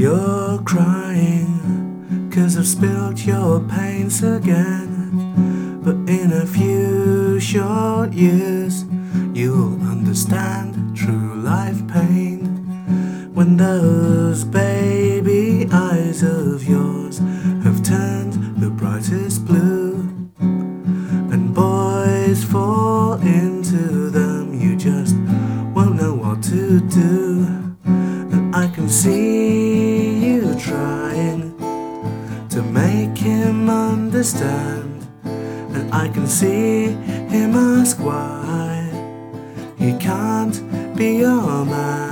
you're crying 'cause I've spilled your pains again. But in a few short years you'll understand true life pain, when those baby eyes of yours have turned the brightest blue, and boys fall into them, you just won't know what to do. And I can see you trying to make him understand, and I can see him ask why he can't be your man.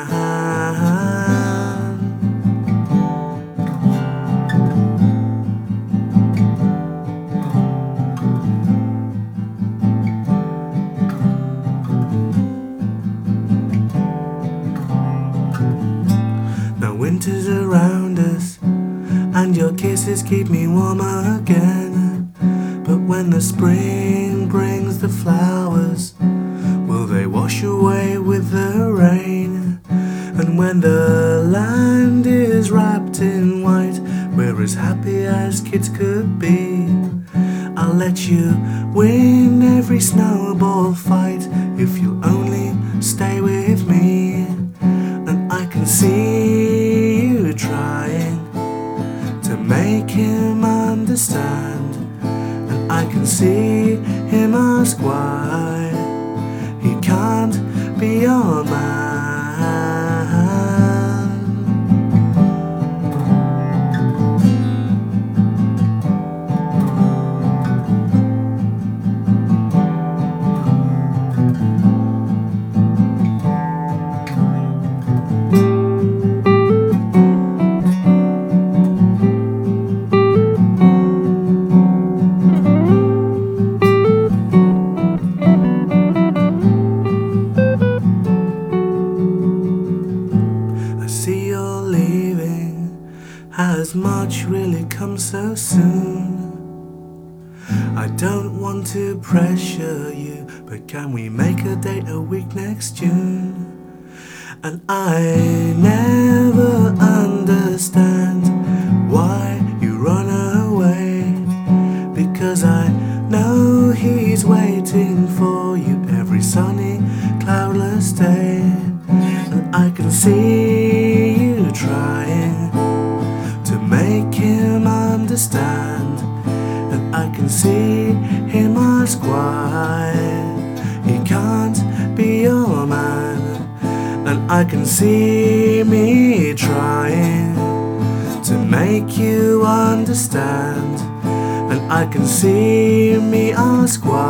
Now winter's around us and your kisses keep me warmer again. But when the spring brings the flowers, will they wash away with the rain? And when the land is wrapped in white, we're as happy as kids could be. I'll let you win every snowball fight if you'll only stay with me. And I can see you trying to make him understand, and I can see him ask why he can't be your man. Has much really come so soon? I don't want to pressure you, but can we make a date a week next June? And I never understand why you run away, because I know he's waiting for you every sunny, cloudless day. And I can see you trying to make him understand, and I can see him ask why he can't be your man. And I can see me trying to make you understand, and I can see me ask why